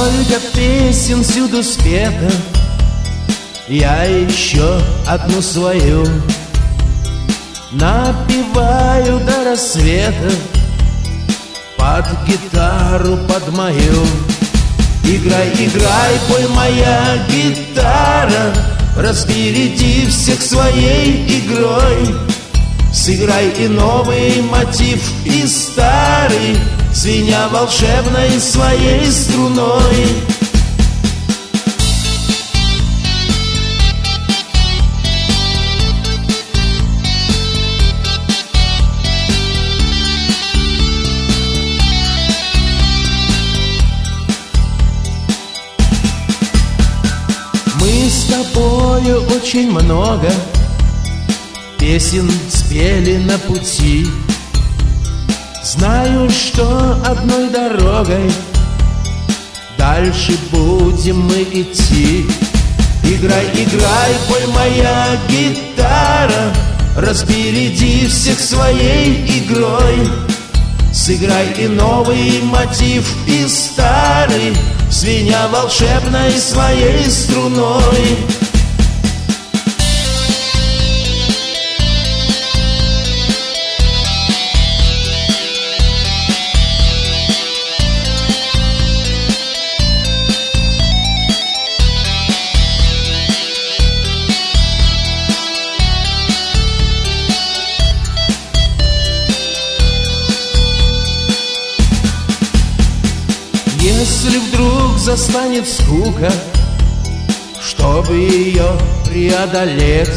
Сколько песен всюду спето, я еще одну свою напеваю до рассвета под гитару, под мою. Играй, играй, пой, моя гитара, распоряди всех своей игрой. Сыграй и новый мотив, и старый, звеня волшебной своей струной. Мы с тобою очень много песен спели на пути. Знаю, что одной дорогой дальше будем мы идти. Играй, играй, пой, моя гитара, распоряди всех своей игрой. Сыграй и новый мотив, и старый, звеня волшебной своей струной. Если вдруг застанет скука, чтобы ее преодолеть,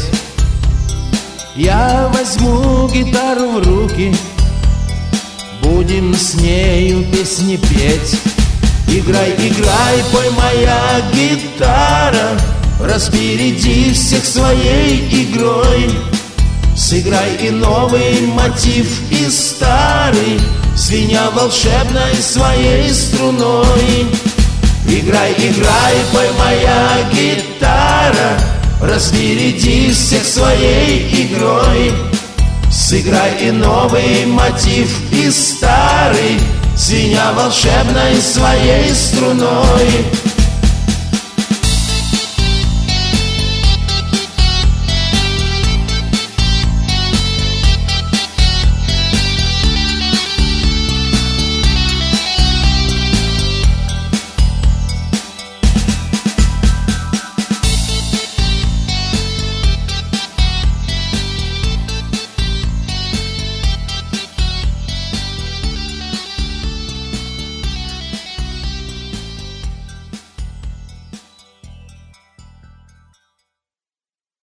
я возьму гитару в руки, будем с нею песни петь. Играй, играй, пой, моя гитара, распоряди всех своей игрой. Сыграй и новый мотив, и старый, звеня волшебной своей струной. Играй, играй, пой, моя гитара, распоряди всех своей игрой. Сыграй и новый мотив, и старый, звеня волшебной своей струной.